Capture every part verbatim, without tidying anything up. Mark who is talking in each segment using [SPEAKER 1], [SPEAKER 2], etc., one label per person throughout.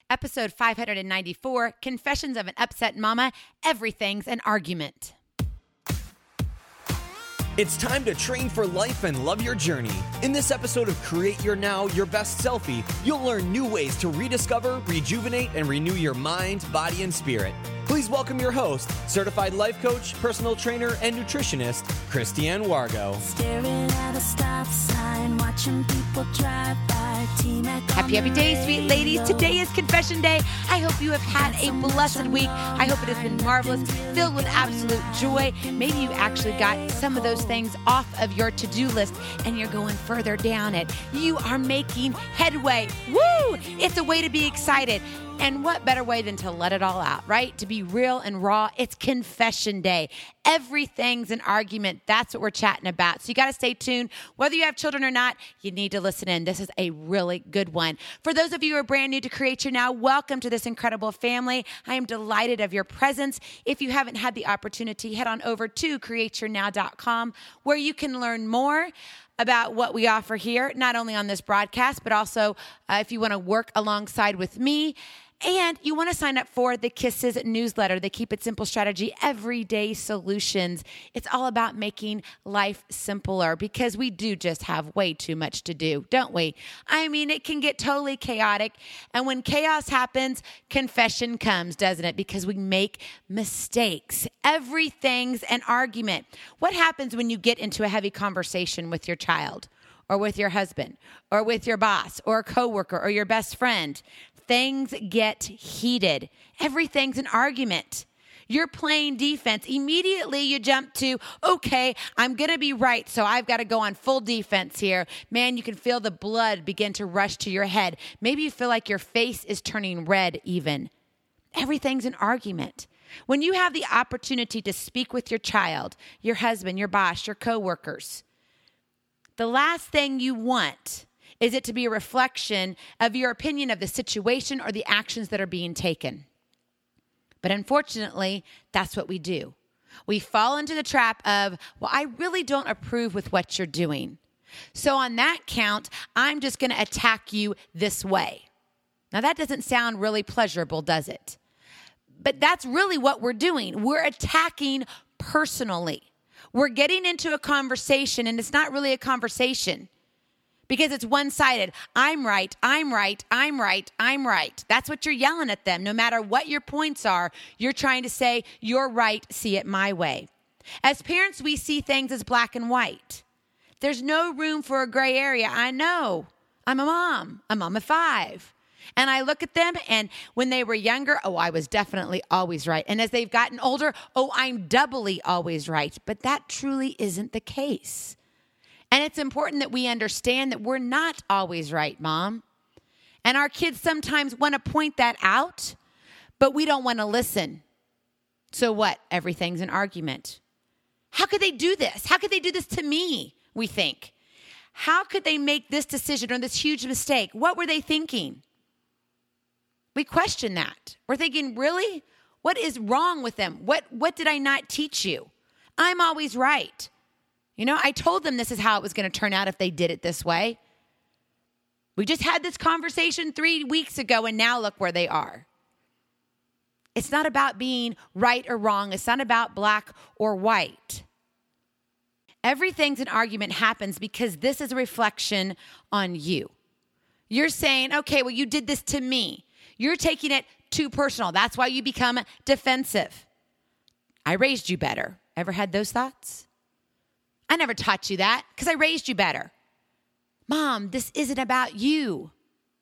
[SPEAKER 1] episode five hundred ninety-four, Confessions of an Upset Mama, Everything's an Argument.
[SPEAKER 2] It's time to train for life and love your journey. In this episode of Create Your Now, Your Best Selfie, you'll learn new ways to rediscover, rejuvenate, and renew your mind, body, and spirit. Please welcome your host, certified life coach, personal trainer, and nutritionist, Christiane Wargo.
[SPEAKER 3] Staring at a stop sign, watching people drive by.
[SPEAKER 1] Happy, happy day, sweet ladies. Today is Confession Day. I hope you have had a blessed week. I hope it has been marvelous, filled with absolute joy. Maybe you actually got some of those things off of your to-do list and you're going further down it. You are making headway. Woo! It's a way to be excited. And what better way than to let it all out, right? To be real and raw. It's Confession Day. Everything's an argument. That's what we're chatting about. So you got to stay tuned. Whether you have children or not, you need to listen in. This is a really good one. For those of you who are brand new to Create Your Now, welcome to this incredible family. I am delighted of your presence. If you haven't had the opportunity, head on over to create your now dot com where you can learn more about what we offer here, not only on this broadcast, but also uh, if you want to work alongside with me. And you want to sign up for the Kisses newsletter, the Keep It Simple Strategy Everyday Solutions. It's all about making life simpler because we do just have way too much to do, don't we? I mean, it can get totally chaotic. And when chaos happens, confession comes, doesn't it? Because we make mistakes. Everything's an argument. What happens when you get into a heavy conversation with your child or with your husband or with your boss or a coworker or your best friend? Things get heated. Everything's an argument. You're playing defense. Immediately you jump to, okay, I'm going to be right, so I've got to go on full defense here. Man, you can feel the blood begin to rush to your head. Maybe you feel like your face is turning red even. Everything's an argument. When you have the opportunity to speak with your child, your husband, your boss, your coworkers, the last thing you want is it to be a reflection of your opinion of the situation or the actions that are being taken. But unfortunately, that's what we do. We fall into the trap of, well, I really don't approve with what you're doing. So on that count, I'm just going to attack you this way. Now that doesn't sound really pleasurable, does it? But that's really what we're doing. We're attacking personally. We're getting into a conversation and it's not really a conversation. Because it's one-sided. I'm right, I'm right, I'm right, I'm right. That's what you're yelling at them. No matter what your points are, you're trying to say, you're right, see it my way. As parents, we see things as black and white. There's no room for a gray area. I know. I'm a mom. I'm a mom of five. And I look at them, and when they were younger, oh, I was definitely always right. And as they've gotten older, oh, I'm doubly always right. But that truly isn't the case. And it's important that we understand that we're not always right, Mom. And our kids sometimes want to point that out, but we don't want to listen. So what? Everything's an argument. How could they do this? How could they do this to me, we think? How could they make this decision or this huge mistake? What were they thinking? We question that. We're thinking, really? What is wrong with them? What, what did I not teach you? I'm always right. You know, I told them this is how it was going to turn out if they did it this way. We just had this conversation three weeks ago, and now look where they are. It's not about being right or wrong. It's not about black or white. Everything's an argument happens because this is a reflection on you. You're saying, okay, well, you did this to me. You're taking it too personal. That's why you become defensive. I raised you better. Ever had those thoughts? I never taught you that because I raised you better. Mom, this isn't about you.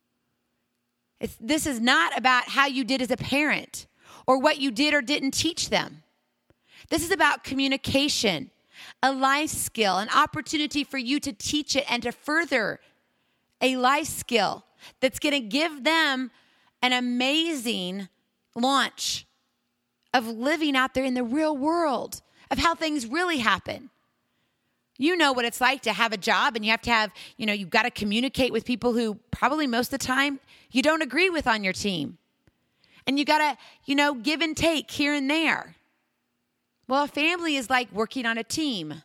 [SPEAKER 1] It's, this is not about how you did as a parent or what you did or didn't teach them. This is about communication, a life skill, an opportunity for you to teach it and to further a life skill that's going to give them an amazing launch of living out there in the real world, of how things really happen. You know what it's like to have a job and you have to have, you know, you've got to communicate with people who probably most of the time you don't agree with on your team. And you got to, you know, give and take here and there. Well, a family is like working on a team.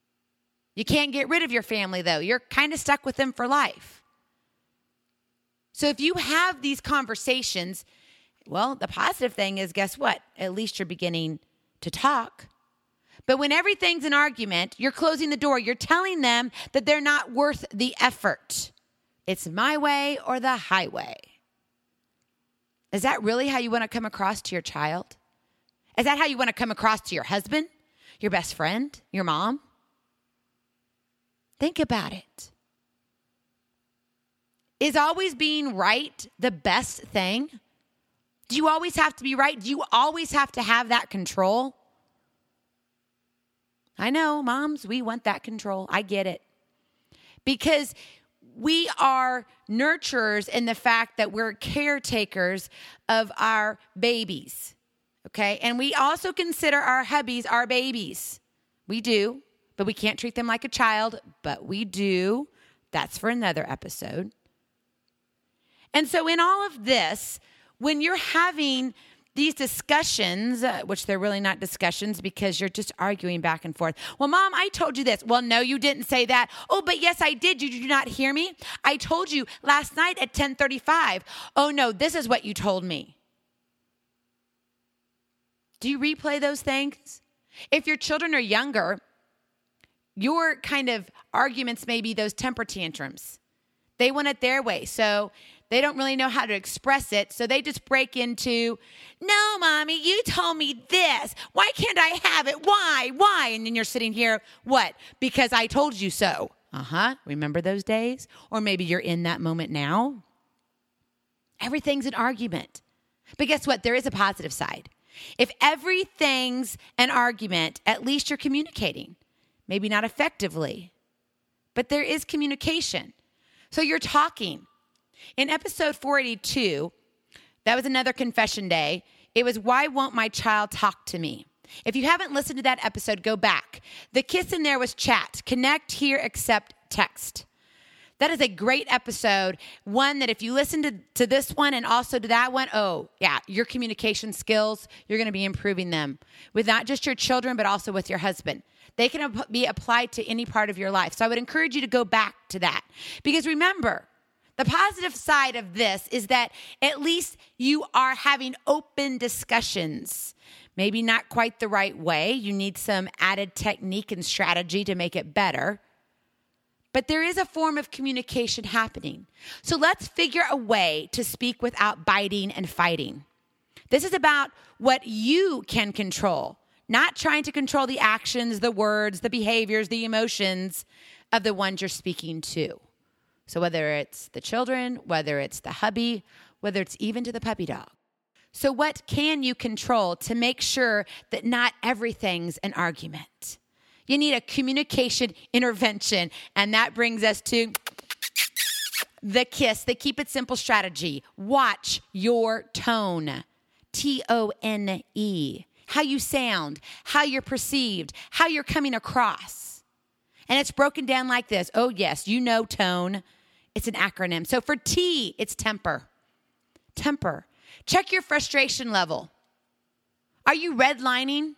[SPEAKER 1] You can't get rid of your family, though. You're kind of stuck with them for life. So if you have these conversations, well, the positive thing is, guess what? At least you're beginning to talk. But when everything's an argument, you're closing the door. You're telling them that they're not worth the effort. It's my way or the highway. Is that really how you want to come across to your child? Is that how you want to come across to your husband, your best friend, your mom? Think about it. Is always being right the best thing? Do you always have to be right? Do you always have to have that control? I know, moms, we want that control. I get it. Because we are nurturers in the fact that we're caretakers of our babies, okay? And we also consider our hubbies our babies. We do, but we can't treat them like a child, but we do. That's for another episode. And so in all of this, when you're having these discussions, uh, which they're really not discussions because you're just arguing back and forth. Well, Mom, I told you this. Well, no, you didn't say that. Oh, but yes, I did. Did you not hear me? I told you last night at ten thirty-five. Oh, no, this is what you told me. Do you replay those things? If your children are younger, your kind of arguments may be those temper tantrums. They want it their way. So they don't really know how to express it, so they just break into, no, Mommy, you told me this. Why can't I have it? Why? Why? And then you're sitting here, what? Because I told you so. Uh-huh. Remember those days? Or maybe you're in that moment now. Everything's an argument. But guess what? There is a positive side. If everything's an argument, at least you're communicating. Maybe not effectively, but there is communication. So you're talking. In episode four eighty-two, that was another confession day. It was, why won't my child talk to me? If you haven't listened to that episode, go back. The kiss in there was chat, connect, hear, accept, text. That is a great episode. One that if you listen to, to this one and also to that one, oh, yeah, your communication skills, you're going to be improving them with not just your children, but also with your husband. They can be applied to any part of your life. So I would encourage you to go back to that. Because remember, the positive side of this is that at least you are having open discussions. Maybe not quite the right way. You need some added technique and strategy to make it better. But there is a form of communication happening. So let's figure a way to speak without biting and fighting. This is about what you can control, not trying to control the actions, the words, the behaviors, the emotions of the ones you're speaking to. So whether it's the children, whether it's the hubby, whether it's even to the puppy dog. So what can you control to make sure that not everything's an argument? You need a communication intervention. And that brings us to the KISS, the Keep It Simple strategy. Watch your tone. T O N E. How you sound, how you're perceived, how you're coming across. And it's broken down like this. Oh, yes, you know tone. It's an acronym. So for T, it's temper. Temper. Check your frustration level. Are you redlining?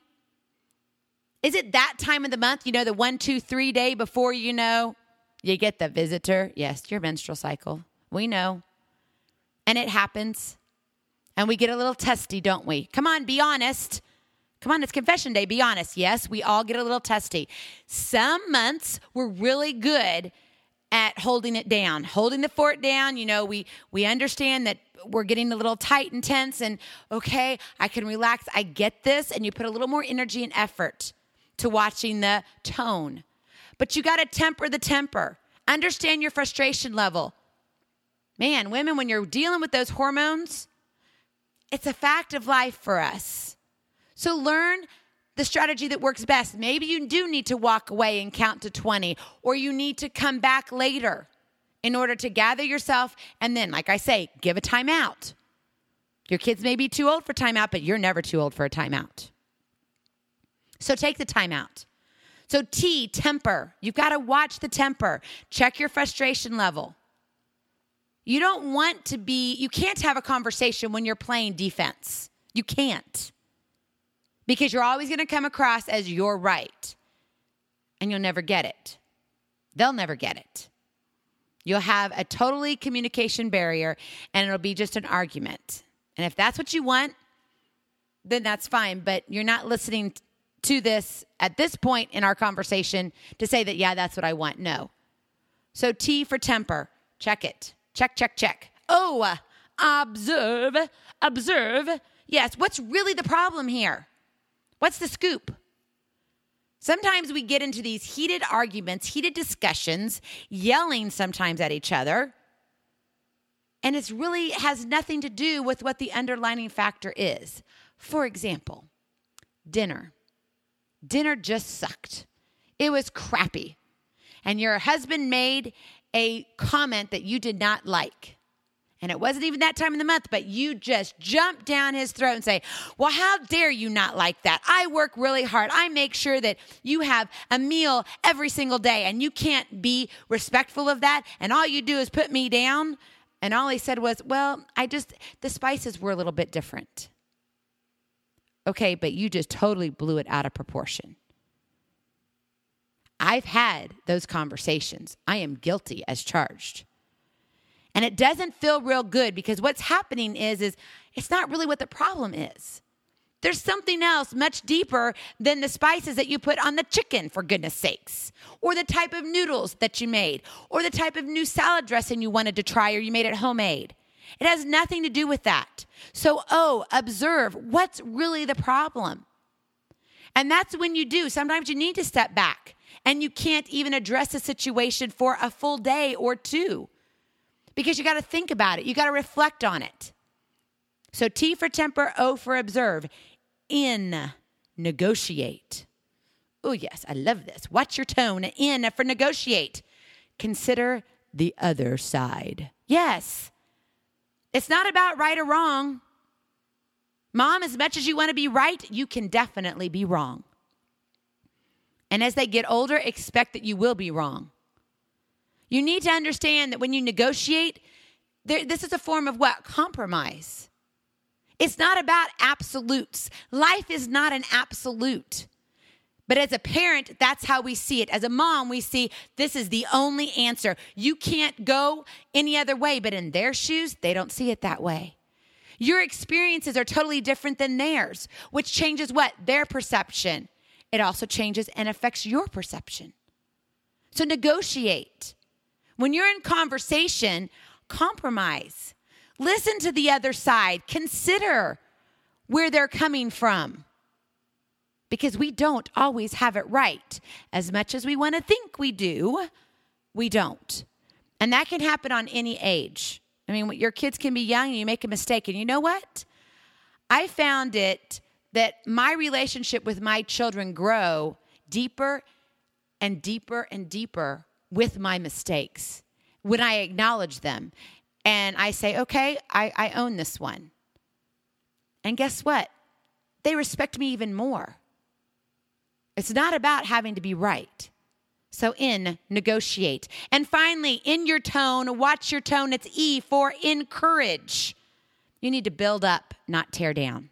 [SPEAKER 1] Is it that time of the month, you know, the one, two, three day before you know you get the visitor? Yes, your menstrual cycle. We know. And it happens. And we get a little testy, don't we? Come on, be honest. Come on, it's confession day. Be honest. Yes, we all get a little testy. Some months we're really good at holding it down, holding the fort down. You know, we we understand that we're getting a little tight and tense and, okay, I can relax. I get this. And you put a little more energy and effort to watching the tone. But you got to temper the temper. Understand your frustration level. Man, women, when you're dealing with those hormones, it's a fact of life for us. So learn the strategy that works best. Maybe you do need to walk away and count to twenty, or you need to come back later in order to gather yourself. And then, like I say, give a timeout. Your kids may be too old for timeout, but you're never too old for a timeout. So take the timeout. So T, temper. You've got to watch the temper. Check your frustration level. You don't want to be, you can't have a conversation when you're playing defense. You can't. Because you're always going to come across as you're right. And you'll never get it. They'll never get it. You'll have a totally communication barrier, and it'll be just an argument. And if that's what you want, then that's fine. But you're not listening to this at this point in our conversation to say that, yeah, that's what I want. No. So T for temper. Check it. Check, check, check. Oh, observe, observe. Yes, what's really the problem here? What's the scoop? Sometimes we get into these heated arguments, heated discussions, yelling sometimes at each other. And it really has nothing to do with what the underlying factor is. For example, dinner. Dinner just sucked. It was crappy. And your husband made a comment that you did not like. And it wasn't even that time of the month, but you just jumped down his throat and say, well, how dare you not like that? I work really hard. I make sure that you have a meal every single day, and you can't be respectful of that. And all you do is put me down. And all he said was, well, I just, the spices were a little bit different. Okay, but you just totally blew it out of proportion. I've had those conversations. I am guilty as charged. And it doesn't feel real good because what's happening is, is it's not really what the problem is. There's something else much deeper than the spices that you put on the chicken, for goodness sakes, or the type of noodles that you made, or the type of new salad dressing you wanted to try or you made it homemade. It has nothing to do with that. So, oh, observe what's really the problem. And that's when you do. Sometimes you need to step back and you can't even address a situation for a full day or two because you got to think about it. You got to reflect on it. So T for temper, O for observe. In, negotiate. Oh, yes, I love this. Watch your tone. In for negotiate. Consider the other side. Yes. It's not about right or wrong. Mom, as much as you want to be right, you can definitely be wrong. And as they get older, expect that you will be wrong. You need to understand that when you negotiate, there, this is a form of what? Compromise. It's not about absolutes. Life is not an absolute. But as a parent, that's how we see it. As a mom, we see this is the only answer. You can't go any other way. But in their shoes, they don't see it that way. Your experiences are totally different than theirs, which changes what? Their perception. It also changes and affects your perception. So negotiate. When you're in conversation, compromise. Listen to the other side. Consider where they're coming from. Because we don't always have it right. As much as we want to think we do, we don't. And that can happen on any age. I mean, your kids can be young and you make a mistake. And you know what? I found it that my relationship with my children grow deeper and deeper and deeper with my mistakes when I acknowledge them. And I say, okay, I, I own this one. And guess what? They respect me even more. It's not about having to be right. So in, negotiate. And finally, in your tone, watch your tone. It's E for encourage. You need to build up, not tear down.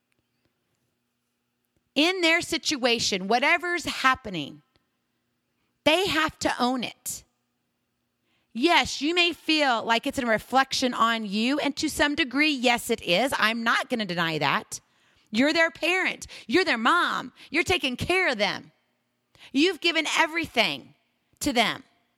[SPEAKER 1] In their situation, whatever's happening, they have to own it. Yes, you may feel like it's a reflection on you, and to some degree, yes, it is. I'm not going to deny that. You're their parent. You're their mom. You're taking care of them. You've given everything to them.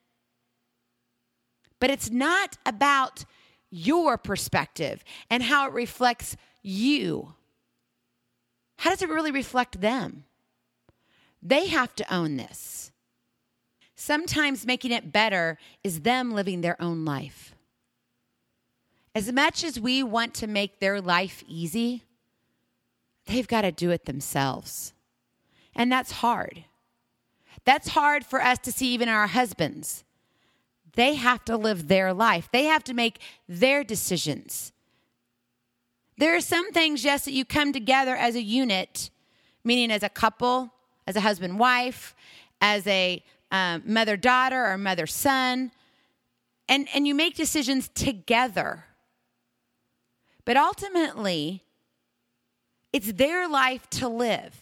[SPEAKER 1] But it's not about your perspective and how it reflects you. How does it really reflect them? They have to own this. Sometimes making it better is them living their own life. As much as we want to make their life easy, they've got to do it themselves. And that's hard. That's hard for us to see even our husbands. They have to live their life. They have to make their decisions. There are some things, yes, that you come together as a unit, meaning as a couple, as a husband-wife, as a um, mother-daughter or mother-son, and, and you make decisions together. But ultimately, it's their life to live.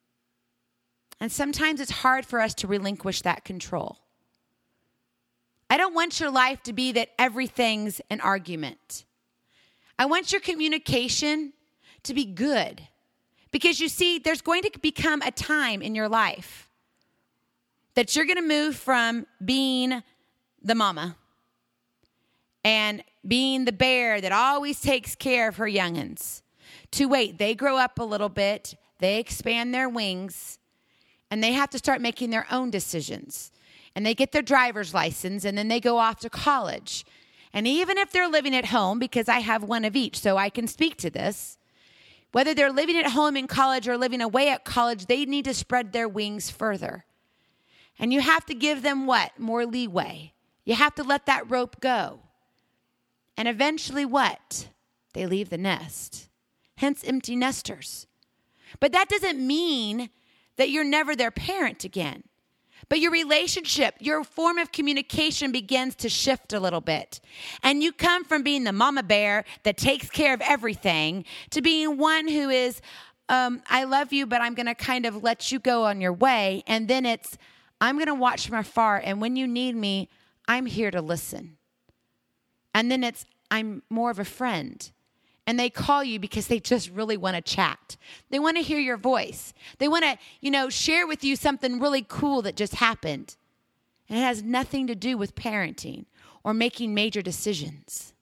[SPEAKER 1] And sometimes it's hard for us to relinquish that control. I don't want your life to be that everything's an argument. I want your communication to be good. Because you see, there's going to become a time in your life that you're going to move from being the mama and being the bear that always takes care of her young'uns to wait, they grow up a little bit, they expand their wings, and they have to start making their own decisions. And they get their driver's license, and then they go off to college. And even if they're living at home, because I have one of each, so I can speak to this, whether they're living at home in college or living away at college, they need to spread their wings further. And you have to give them what? More leeway. You have to let that rope go. And eventually what? They leave the nest. Hence empty nesters. But that doesn't mean that you're never their parent again. But your relationship, your form of communication begins to shift a little bit. And you come from being the mama bear that takes care of everything to being one who is, um, I love you, but I'm going to kind of let you go on your way. And then it's, I'm going to watch from afar. And when you need me, I'm here to listen. And then it's, I'm more of a friend. And they call you because they just really want to chat. They want to hear your voice. They want to, you know, share with you something really cool that just happened. And it has nothing to do with parenting or making major decisions.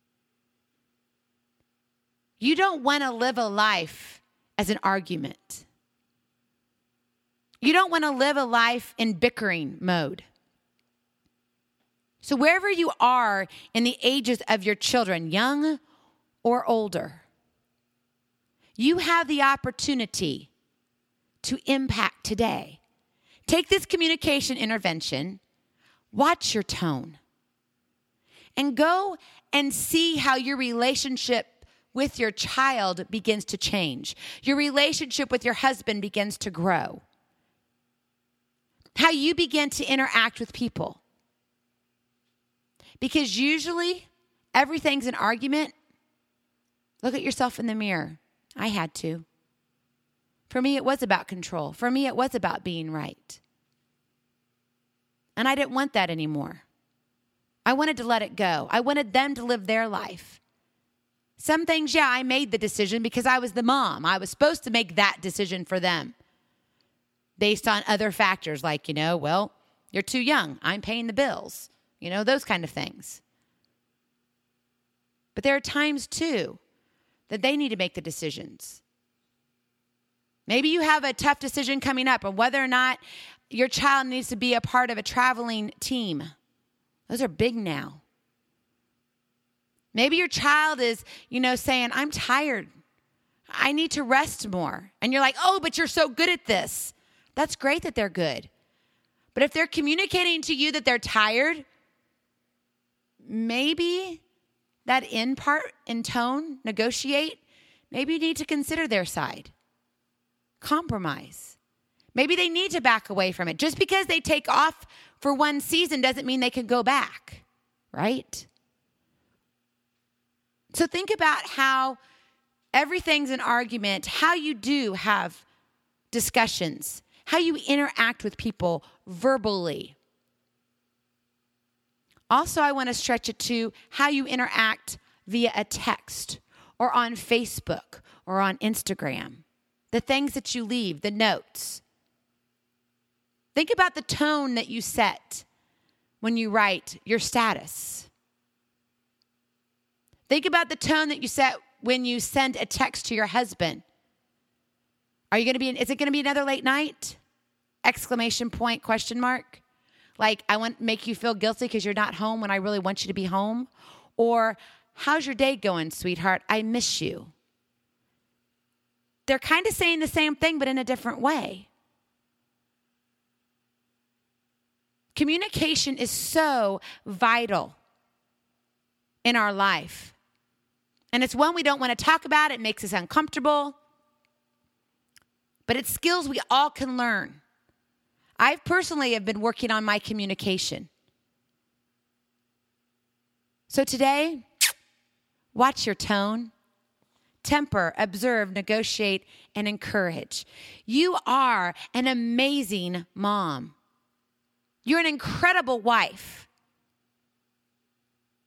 [SPEAKER 1] You don't want to live a life as an argument. You don't want to live a life in bickering mode. So wherever you are in the ages of your children, young or older, you have the opportunity to impact today. Take this communication intervention, watch your tone, and go and see how your relationship with your child begins to change. Your relationship with your husband begins to grow. How you begin to interact with people. Because usually everything's an argument. Look at yourself in the mirror. I had to. For me, it was about control. For me, it was about being right. And I didn't want that anymore. I wanted to let it go. I wanted them to live their life. Some things, yeah, I made the decision because I was the mom. I was supposed to make that decision for them based on other factors like, you know, well, you're too young. I'm paying the bills. You know, those kind of things. But there are times, too, that they need to make the decisions. Maybe you have a tough decision coming up on whether or not your child needs to be a part of a traveling team. Those are big now. Maybe your child is, you know, saying, I'm tired. I need to rest more. And you're like, oh, but you're so good at this. That's great that they're good. But if they're communicating to you that they're tired, maybe that in part, in tone, negotiate, maybe you need to consider their side. Compromise. Maybe they need to back away from it. Just because they take off for one season doesn't mean they can go back, right? So think about how everything's an argument, how you do have discussions, how you interact with people verbally. Also, I want to stretch it to how you interact via a text or on Facebook or on Instagram. The things that you leave, the notes. Think about the tone that you set when you write your status. Think about the tone that you set when you send a text to your husband. Are you going to be, is it going to be another late night? Exclamation point, question mark. Like, I want to make you feel guilty because you're not home when I really want you to be home. Or, how's your day going, sweetheart? I miss you. They're kind of saying the same thing, but in a different way. Communication is so vital in our life. And it's one we don't want to talk about. It makes us uncomfortable. But it's skills we all can learn. I personally have been working on my communication. So today, watch your tone, temper, observe, negotiate, and encourage. You are an amazing mom. You're an incredible wife.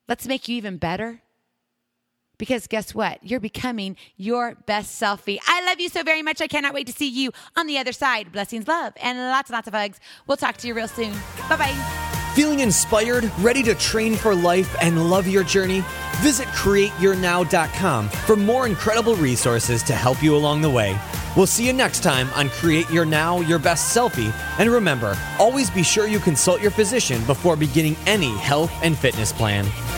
[SPEAKER 1] Let's make you even better. Because guess what? You're becoming your best selfie. I love you so very much. I cannot wait to see you on the other side. Blessings, love, and lots and lots of hugs. We'll talk to you real soon. Bye-bye.
[SPEAKER 2] Feeling inspired, ready to train for life and love your journey? Visit create your now dot com for more incredible resources to help you along the way. We'll see you next time on Create Your Now, Your Best Selfie. And remember, always be sure you consult your physician before beginning any health and fitness plan.